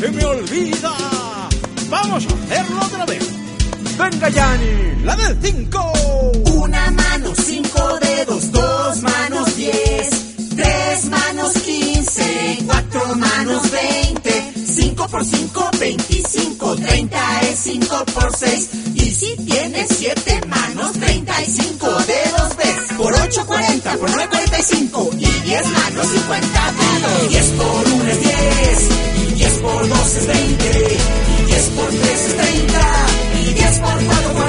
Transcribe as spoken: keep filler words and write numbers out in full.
se me olvida. Vamos a hacerlo otra vez. Venga, Yani, la del cinco. Una mano, cinco dedos, dos manos, diez. Tres manos, quince. Cuatro manos, veinte. Cinco por cinco, veinticinco. Treinta es cinco por seis. Y si tienes siete manos, treinta y cinco dedos ves. Por ocho, cuarenta. Por nueve, cuarenta y cinco. Y diez manos, cincuenta dedos. Diez por uno es diez. Y diez por dos es veinte. Y diez por tres es treinta. Y diez por cuatro